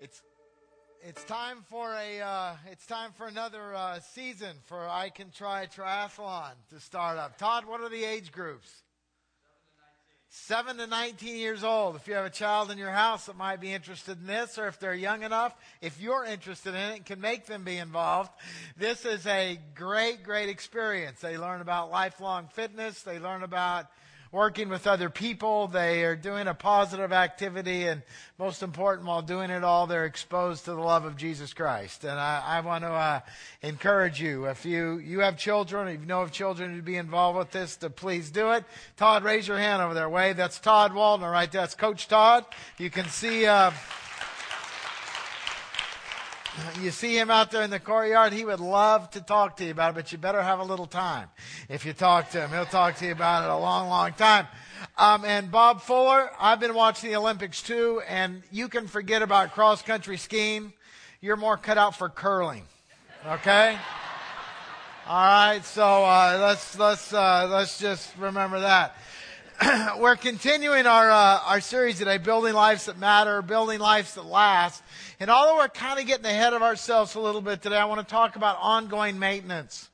It's time for another season for I Can Try Triathlon to start up. Todd, what are the age groups? 7 to 19 years old. If you have a child in your house that might be interested in this, or if they're young enough, if you're interested in it and can make them be involved, this is a great experience. They learn about lifelong fitness. They learn about working with other people. They are doing a positive activity, and most important, while doing it all, they're exposed to the love of Jesus Christ. And I want to encourage you, if you have children, if you know of children to be involved with this, to please do it. Todd, raise your hand over there. Wade, that's Todd Waldner right there. That's Coach Todd. You can see... You see him out there in the courtyard. He would love to talk to you about it, but you better have a little time. If you talk to him, he'll talk to you about it a long time. And Bob Fuller, I've been watching the Olympics too, and you can forget about cross-country skiing. You're more cut out for curling. Okay? All right, so let's just remember that. We're continuing our series today, Building Lives That Matter, Building Lives That Last. And although we're kind of getting ahead of ourselves a little bit today, I want to talk about ongoing maintenance.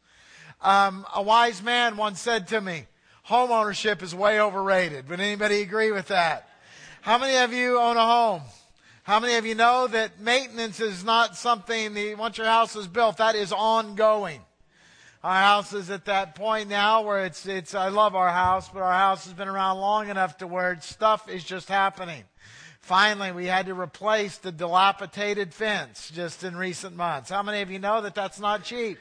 A wise man once said to me, home ownership is way overrated. Would anybody agree with that? How many of you own a home? How many of you know that maintenance is not something, once your house is built, that is ongoing? Our house is at that point now where it's. I love our house, but our house has been around long enough to where stuff is just happening. Finally, we had to replace the dilapidated fence just in recent months. How many of you know that that's not cheap?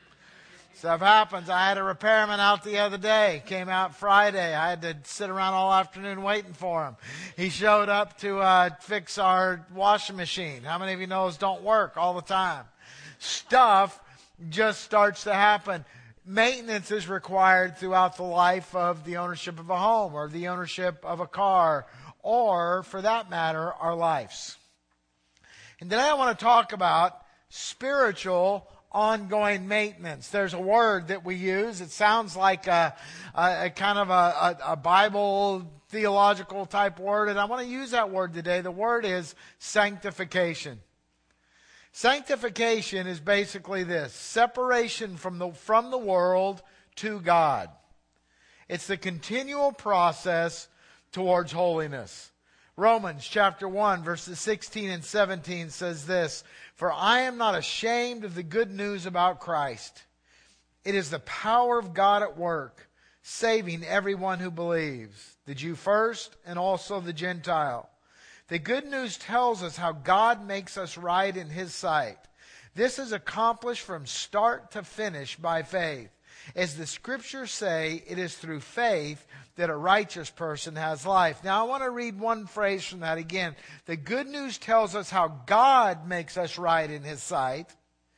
Stuff happens. I had a repairman out the other day. Came out Friday. I had to sit around all afternoon waiting for him. He showed up to fix our washing machine. How many of you know those don't work all the time? Stuff just starts to happen. Maintenance is required throughout the life of the ownership of a home or the ownership of a car or, for that matter, our lives. And today I want to talk about spiritual ongoing maintenance. There's a word that we use. It sounds like a kind of a Bible theological type word, and I want to use that word today. The word is sanctification. Sanctification is basically this: separation from the world to God. It's the continual process towards holiness. Romans chapter 1 verses 16 and 17 says this: For I am not ashamed of the good news about Christ. It is the power of God at work, saving everyone who believes, the Jew first and also the Gentile. The good news tells us how God makes us right in His sight. This is accomplished from start to finish by faith. As the Scriptures say, it is through faith that a righteous person has life. Now I want to read one phrase from that again. The good news tells us how God makes us right in His sight.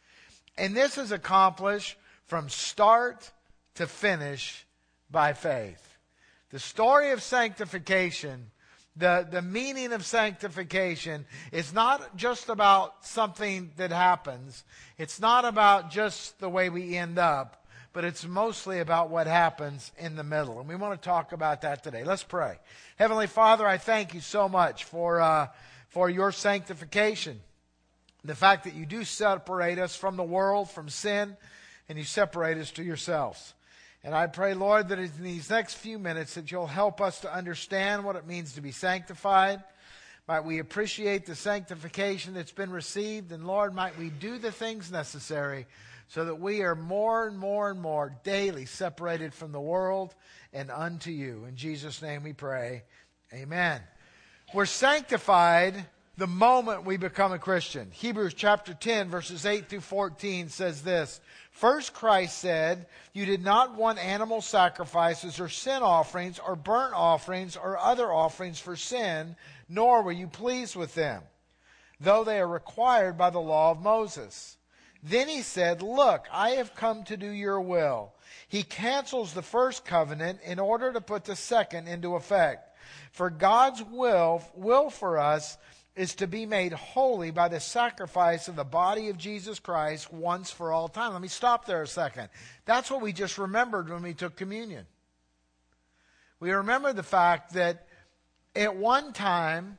And this is accomplished from start to finish by faith. The story of sanctification, the meaning of sanctification is not just about something that happens. It's not about just the way we end up, but it's mostly about what happens in the middle. And we want to talk about that today. Let's pray. Heavenly Father, I thank you so much for your sanctification. The fact that you do separate us from the world, from sin, and you separate us to yourselves. And I pray, Lord, that in these next few minutes that you'll help us to understand what it means to be sanctified. Might we appreciate the sanctification that's been received. And Lord, might we do the things necessary so that we are more and more and more daily separated from the world and unto you. In Jesus' name we pray. Amen. We're sanctified the moment we become a Christian. Hebrews chapter 10 verses 8 through 14 says this: First Christ said, you did not want animal sacrifices or sin offerings or burnt offerings or other offerings for sin, nor were you pleased with them, though they are required by the law of Moses. Then he said, look, I have come to do your will. He cancels the first covenant in order to put the second into effect. For God's will for us is to be made holy by the sacrifice of the body of Jesus Christ once for all time. Let me stop there a second. That's what we just remembered when we took communion. We remember the fact that at one time,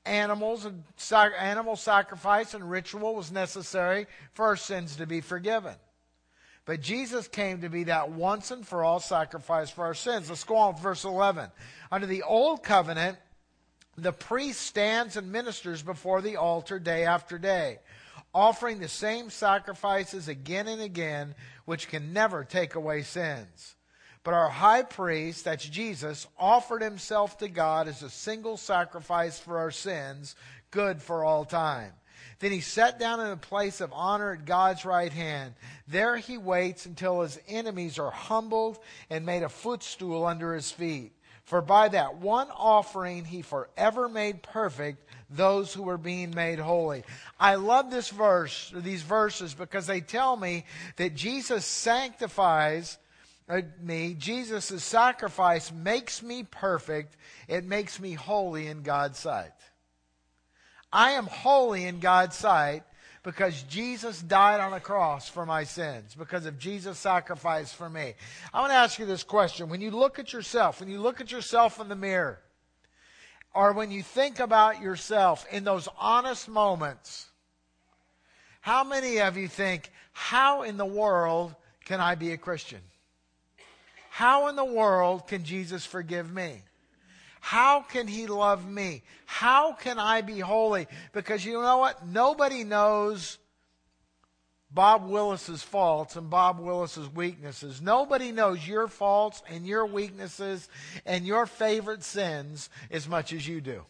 animal sacrifice and ritual was necessary for our sins to be forgiven. But Jesus came to be that once and for all sacrifice for our sins. Let's go on with verse 11. Under the old covenant, the priest stands and ministers before the altar day after day, offering the same sacrifices again and again, which can never take away sins. But our high priest, that's Jesus, offered himself to God as a single sacrifice for our sins, good for all time. Then he sat down in a place of honor at God's right hand. There he waits until his enemies are humbled and made a footstool under his feet. For by that one offering he forever made perfect those who were being made holy. I love this verse, or these verses, because they tell me that Jesus sanctifies me. Jesus' sacrifice makes me perfect. It makes me holy in God's sight. I am holy in God's sight because Jesus died on a cross for my sins, because of Jesus' sacrifice for me. I want to ask you this question. When you look at yourself in the mirror, or when you think about yourself in those honest moments, how many of you think, how in the world can I be a Christian? How in the world can Jesus forgive me? How can he love me? How can I be holy? Because you know what? Nobody knows Bob Willis's faults and Bob Willis's weaknesses. Nobody knows your faults and your weaknesses and your favorite sins as much as you do.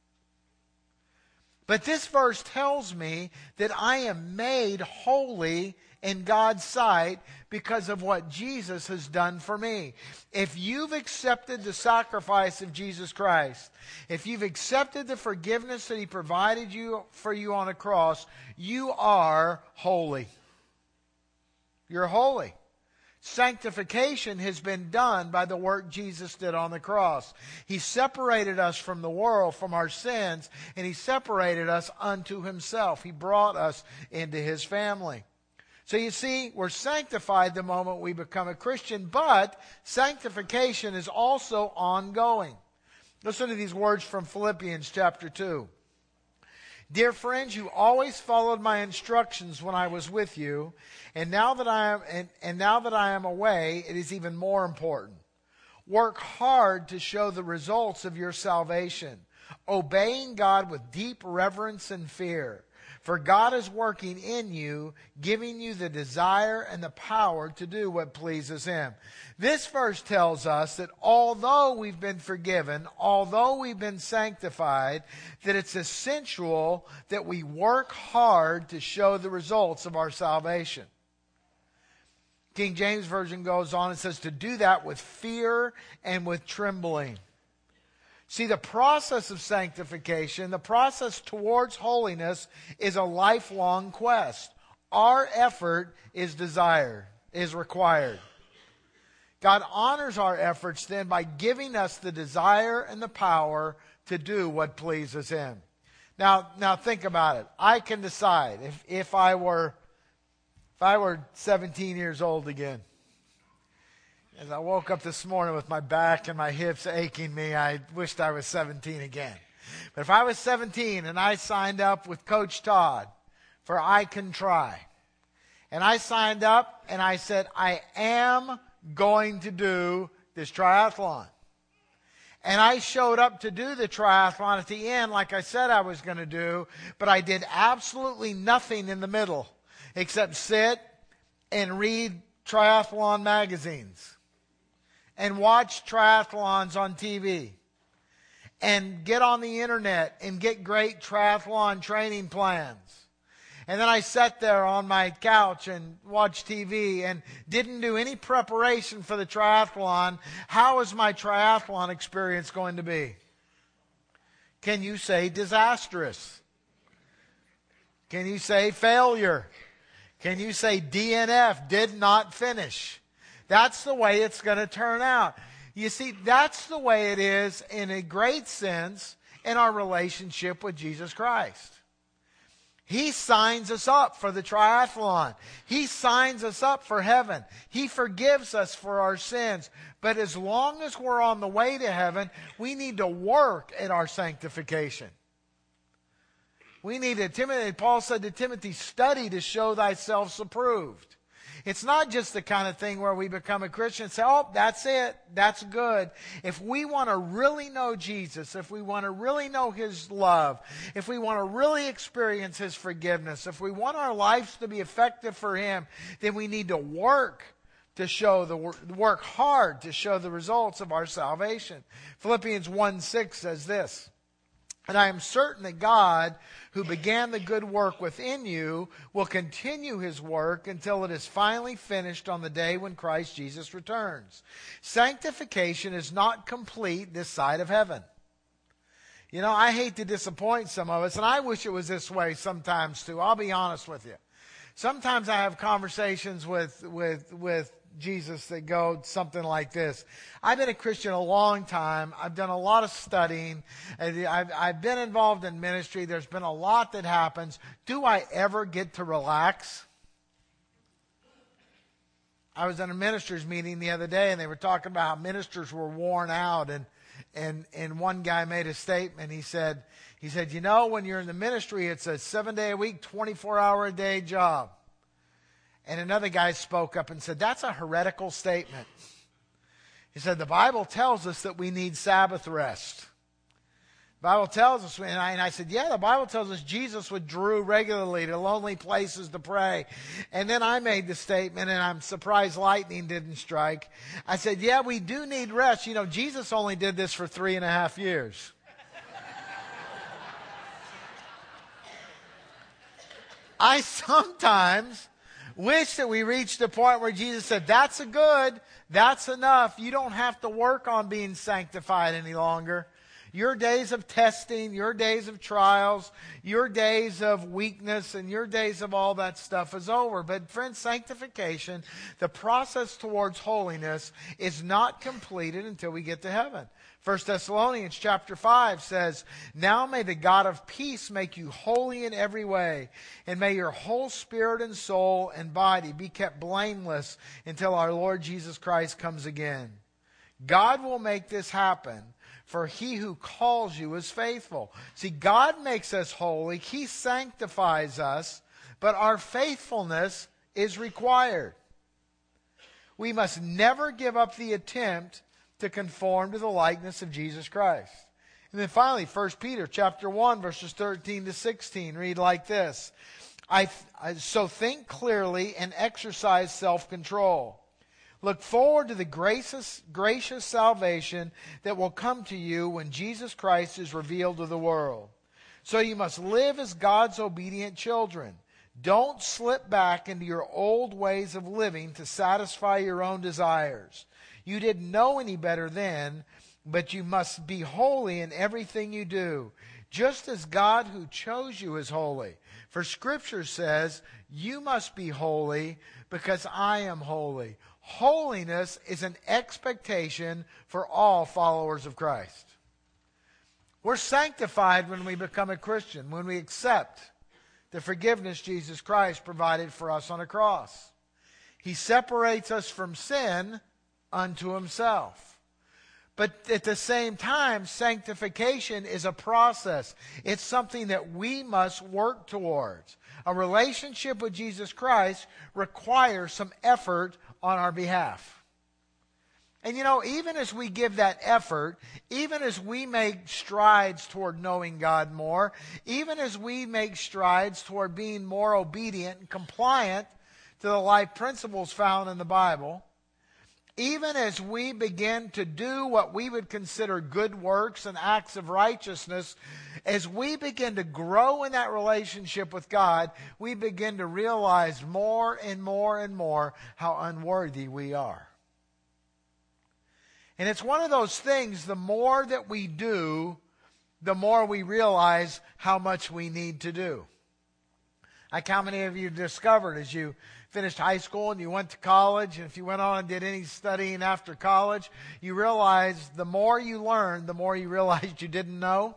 But this verse tells me that I am made holy in God's sight because of what Jesus has done for me. If you've accepted the sacrifice of Jesus Christ, if you've accepted the forgiveness that he provided for you on a cross, you are holy. You're holy. Sanctification has been done by the work Jesus did on the cross. He separated us from the world, from our sins, and he separated us unto himself. He brought us into his family. So you see, we're sanctified the moment we become a Christian, but sanctification is also ongoing. Listen to these words from Philippians chapter 2. Dear friends, you always followed my instructions when I was with you, and now that I am away, it is even more important. Work hard to show the results of your salvation, obeying God with deep reverence and fear. For God is working in you, giving you the desire and the power to do what pleases him. This verse tells us that although we've been forgiven, although we've been sanctified, that it's essential that we work hard to show the results of our salvation. King James Version goes on and says to do that with fear and with trembling. See, the process of sanctification, the process towards holiness, is a lifelong quest. Our effort is required. God honors our efforts then by giving us the desire and the power to do what pleases him. Now think about it. I can decide if I were 17 years old again. As I woke up this morning with my back and my hips aching me, I wished I was 17 again. But if I was 17 and I signed up with Coach Todd for I Can Try, and I signed up and I said, I am going to do this triathlon. And I showed up to do the triathlon at the end like I said I was going to do, but I did absolutely nothing in the middle except sit and read triathlon magazines and watch triathlons on TV and get on the internet and get great triathlon training plans. And then I sat there on my couch and watched TV and didn't do any preparation for the triathlon. How is my triathlon experience going to be? Can you say disastrous? Can you say failure? Can you say DNF, did not finish? That's the way it's going to turn out. You see, that's the way it is in a great sense in our relationship with Jesus Christ. He signs us up for the triathlon. He signs us up for heaven. He forgives us for our sins. But as long as we're on the way to heaven, we need to work at our sanctification. We need to, Timothy, Paul said to Timothy, study to show thyself approved. It's not just the kind of thing where we become a Christian and say, oh, that's it, that's good. If we want to really know Jesus, if we want to really know His love, if we want to really experience His forgiveness, if we want our lives to be effective for Him, then we need to work hard to show the results of our salvation. Philippians 1:6 says this, and I am certain that God, who began the good work within you, will continue His work until it is finally finished on the day when Christ Jesus returns. Sanctification is not complete this side of heaven. You know, I hate to disappoint some of us, and I wish it was this way sometimes too. I'll be honest with you. Sometimes I have conversations with Jesus that go something like this. I've been a Christian a long time. I've done a lot of studying. I've been involved in ministry. There's been a lot that happens. Do I ever get to relax? I was in a ministers meeting the other day, and they were talking about how ministers were worn out, and one guy made a statement. He said, you know, when you're in the ministry, it's a 7-day-a-week, 24-hour-a-day job. And another guy spoke up and said, that's a heretical statement. He said, the Bible tells us that we need Sabbath rest. The Bible tells us, and I said, yeah, the Bible tells us Jesus withdrew regularly to lonely places to pray. And then I made the statement, and I'm surprised lightning didn't strike. I said, yeah, we do need rest. You know, Jesus only did this for 3.5 years. I sometimes wish that we reached the point where Jesus said, that's that's enough. You don't have to work on being sanctified any longer. Your days of testing, your days of trials, your days of weakness, and your days of all that stuff is over. But friends, sanctification, the process towards holiness, is not completed until we get to heaven. 1 Thessalonians chapter 5 says, now may the God of peace make you holy in every way, and may your whole spirit and soul and body be kept blameless until our Lord Jesus Christ comes again. God will make this happen, for He who calls you is faithful. See, God makes us holy. He sanctifies us, but our faithfulness is required. We must never give up the attempt to conform to the likeness of Jesus Christ. And then finally, 1 Peter chapter 1, verses 13 to 16 read like this. So think clearly and exercise self-control. Look forward to the gracious salvation that will come to you when Jesus Christ is revealed to the world. So you must live as God's obedient children. Don't slip back into your old ways of living to satisfy your own desires. You didn't know any better then, but you must be holy in everything you do, just as God who chose you is holy. For Scripture says, you must be holy because I am holy. Holiness is an expectation for all followers of Christ. We're sanctified when we become a Christian, when we accept the forgiveness Jesus Christ provided for us on a cross. He separates us from sin unto Himself. But at the same time, sanctification is a process. It's something that we must work towards. A relationship with Jesus Christ requires some effort on our behalf. And you know, even as we give that effort, even as we make strides toward knowing God more, even as we make strides toward being more obedient and compliant to the life principles found in the Bible, even as we begin to do what we would consider good works and acts of righteousness, as we begin to grow in that relationship with God, we begin to realize more and more and more how unworthy we are. And it's one of those things, the more that we do, the more we realize how much we need to do. Like how many of you discovered as you finished high school and you went to college, and if you went on and did any studying after college, you realized the more you learned, the more you realized you didn't know?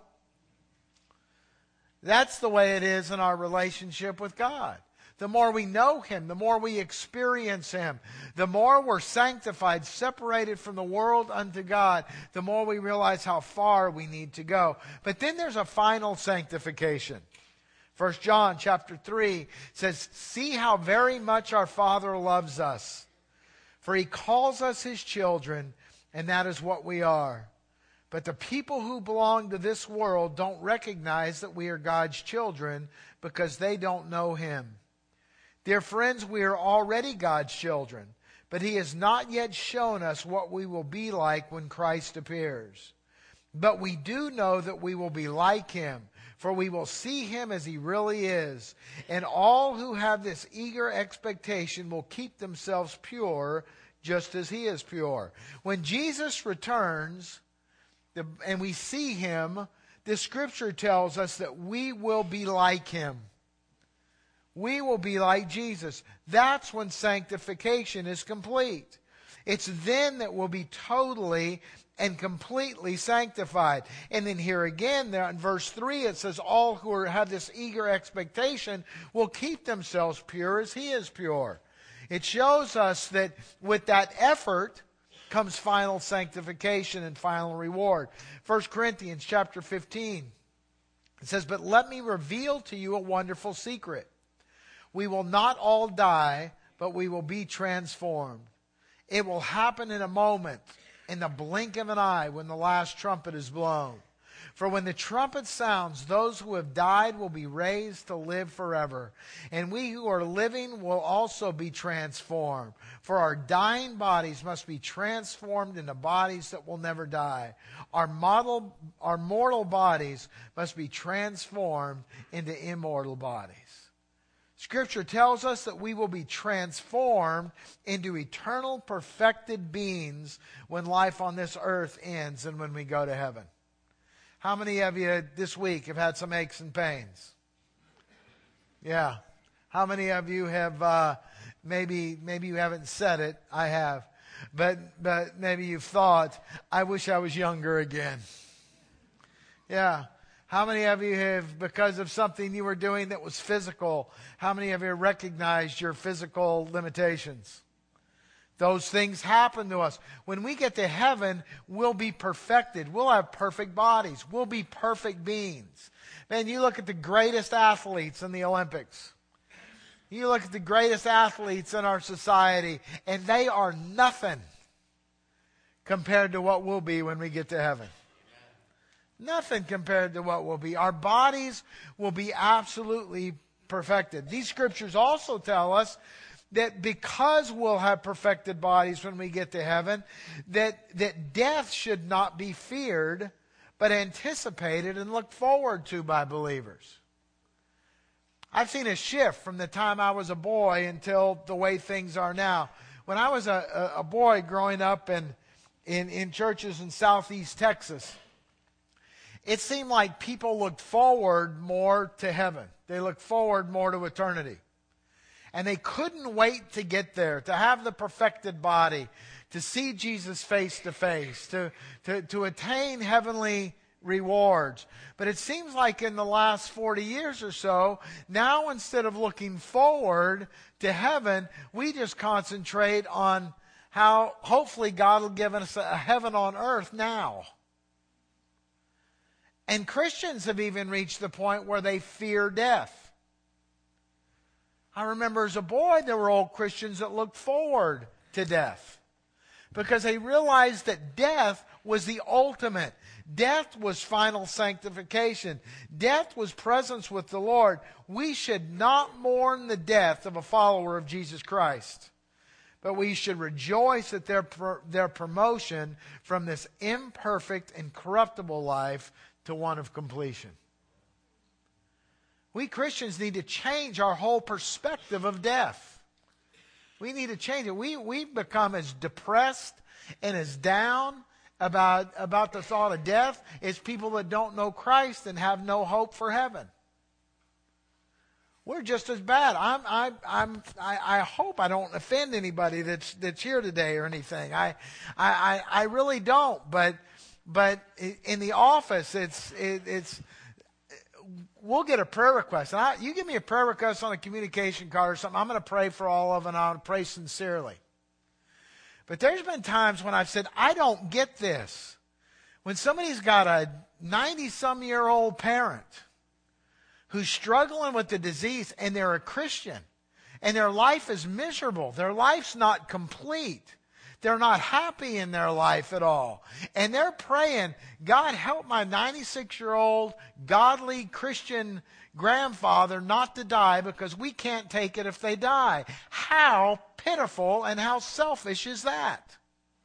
That's the way it is in our relationship with God. The more we know Him, the more we experience Him, the more we're sanctified, separated from the world unto God, the more we realize how far we need to go. But then there's a final sanctification. 1 John chapter 3 says, "See how very much our Father loves us, for He calls us His children, and that is what we are. But the people who belong to this world don't recognize that we are God's children because they don't know Him. Dear friends, we are already God's children, but He has not yet shown us what we will be like when Christ appears. But we do know that we will be like Him, for we will see Him as He really is. And all who have this eager expectation will keep themselves pure, just as He is pure." When Jesus returns, and we see Him, the Scripture tells us that we will be like Him. We will be like Jesus. That's when sanctification is complete. It's then that we'll be totally and completely sanctified. And then here again, there in verse 3, it says, all who have this eager expectation will keep themselves pure as He is pure. It shows us that with that effort comes final sanctification and final reward. 1 Corinthians chapter 15, it says, "But let me reveal to you a wonderful secret. We will not all die, but we will be transformed. It will happen in a moment, in the blink of an eye, when the last trumpet is blown. For when the trumpet sounds, those who have died will be raised to live forever. And we who are living will also be transformed. For our dying bodies must be transformed into bodies that will never die. Our mortal bodies must be transformed into immortal bodies." Scripture tells us that we will be transformed into eternal perfected beings when life on this earth ends and when we go to heaven. How many of you this week have had some aches and pains? Yeah. How many of you have, maybe you haven't said it, I have, but maybe you've thought, I wish I was younger again. Yeah. How many of you have, because of something you were doing that was physical, how many of you recognized your physical limitations? Those things happen to us. When we get to heaven, we'll be perfected. We'll have perfect bodies. We'll be perfect beings. Man, you look at the greatest athletes in the Olympics. You look at the greatest athletes in our society, and they are nothing compared to what we'll be when we get to heaven. Nothing compared to what we'll be. Our bodies will be absolutely perfected. These scriptures also tell us that because we'll have perfected bodies when we get to heaven, that death should not be feared, but anticipated and looked forward to by believers. I've seen a shift from the time I was a boy until the way things are now. When I was a boy growing up in churches in southeast Texas, it seemed like people looked forward more to heaven. They looked forward more to eternity. And they couldn't wait to get there, to have the perfected body, to see Jesus face to face, to attain heavenly rewards. But it seems like in the last 40 years or so, now instead of looking forward to heaven, we just concentrate on how hopefully God will give us a heaven on earth now. And Christians have even reached the point where they fear death. I remember as a boy, there were old Christians that looked forward to death because they realized that death was the ultimate. Death was final sanctification. Death was presence with the Lord. We should not mourn the death of a follower of Jesus Christ, but we should rejoice at their promotion from this imperfect and corruptible life to one of completion. We Christians need to change our whole perspective of death. We need to change it. We've become as depressed and as down about the thought of death as people that don't know Christ and have no hope for heaven. We're just as bad. I hope I don't offend anybody that's here today or anything. I really don't. But in the office, it's we'll get a prayer request. And you give me a prayer request on a communication card or something, I'm going to pray for all of them, and I'll pray sincerely. But there's been times when I've said, I don't get this. When somebody's got a 90-some-year-old parent who's struggling with the disease and they're a Christian and their life is miserable. Their life's not complete. They're not happy in their life at all. And they're praying, God, help my 96-year-old godly Christian grandfather not to die because we can't take it if they die. How pitiful and how selfish is that?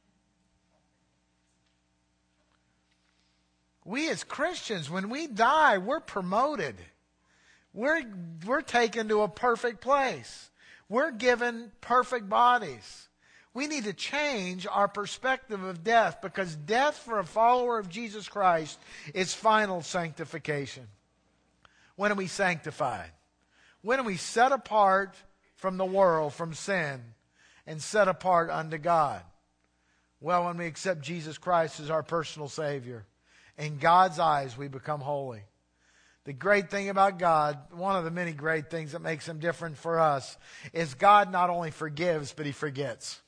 We as Christians, when we die, we're promoted. We're taken to a perfect place. We're given perfect bodies. We need to change our perspective of death, because death for a follower of Jesus Christ is final sanctification. When are we sanctified? When are we set apart from the world, from sin, and set apart unto God? Well, when we accept Jesus Christ as our personal Savior. In God's eyes, we become holy. The great thing about God, one of the many great things that makes Him different for us, is God not only forgives, but He forgets.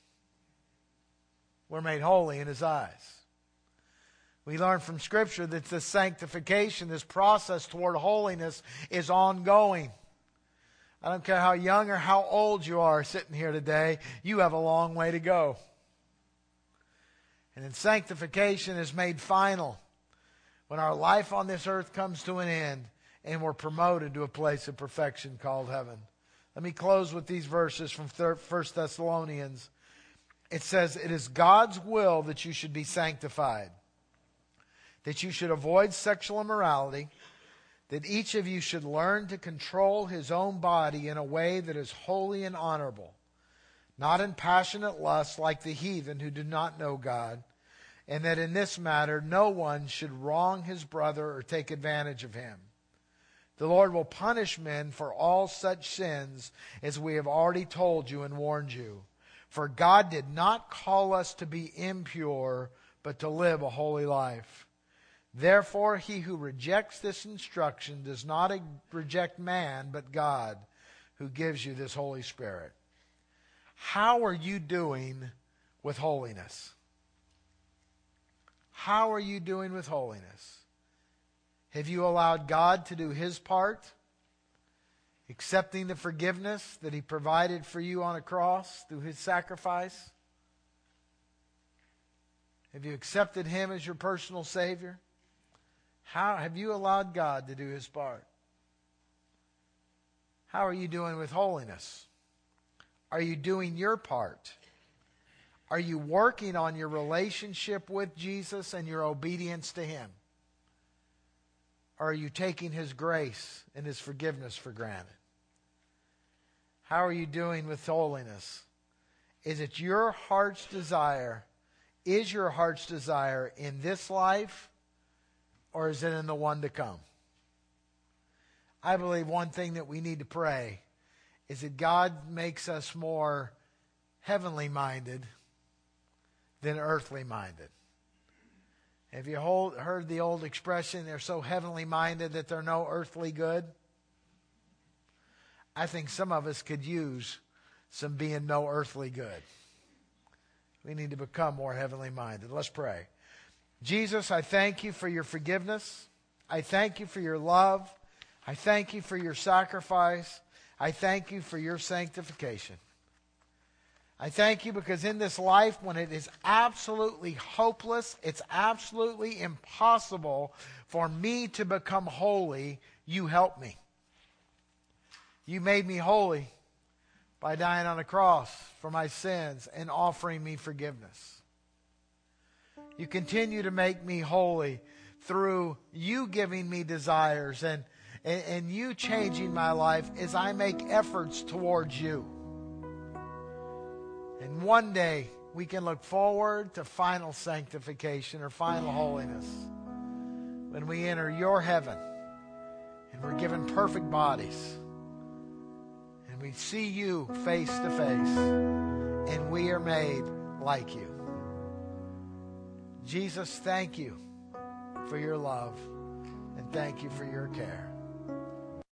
We're made holy in His eyes. We learn from Scripture that this sanctification, this process toward holiness, is ongoing. I don't care how young or how old you are sitting here today, you have a long way to go. And then sanctification is made final when our life on this earth comes to an end and we're promoted to a place of perfection called heaven. Let me close with these verses from 1 Thessalonians. It says, it is God's will that you should be sanctified, that you should avoid sexual immorality, that each of you should learn to control his own body in a way that is holy and honorable, not in passionate lust like the heathen who do not know God, and that in this matter no one should wrong his brother or take advantage of him. The Lord will punish men for all such sins, as we have already told you and warned you. For God did not call us to be impure, but to live a holy life. Therefore, he who rejects this instruction does not reject man, but God, who gives you this Holy Spirit. How are you doing with holiness? How are you doing with holiness? Have you allowed God to do His part, accepting the forgiveness that He provided for you on a cross through His sacrifice? Have you accepted Him as your personal Savior? How have you allowed God to do His part? How are you doing with holiness? Are you doing your part? Are you working on your relationship with Jesus and your obedience to Him? Or are you taking His grace and His forgiveness for granted? How are you doing with holiness? Is it your heart's desire? Is your heart's desire in this life, or is it in the one to come? I believe one thing that we need to pray is that God makes us more heavenly minded than earthly minded. Have you heard the old expression, they're so heavenly minded that they're no earthly good? I think some of us could use some being no earthly good. We need to become more heavenly minded. Let's pray. Jesus, I thank you for your forgiveness. I thank you for your love. I thank you for your sacrifice. I thank you for your sanctification. I thank you because in this life, when it is absolutely hopeless, it's absolutely impossible for me to become holy, you help me. You made me holy by dying on a cross for my sins and offering me forgiveness. You continue to make me holy through you giving me desires and you changing my life as I make efforts towards you. And one day we can look forward to final sanctification or final holiness when we enter your heaven and we're given perfect bodies and we see you face to face and we are made like you. Jesus, thank you for your love and thank you for your care.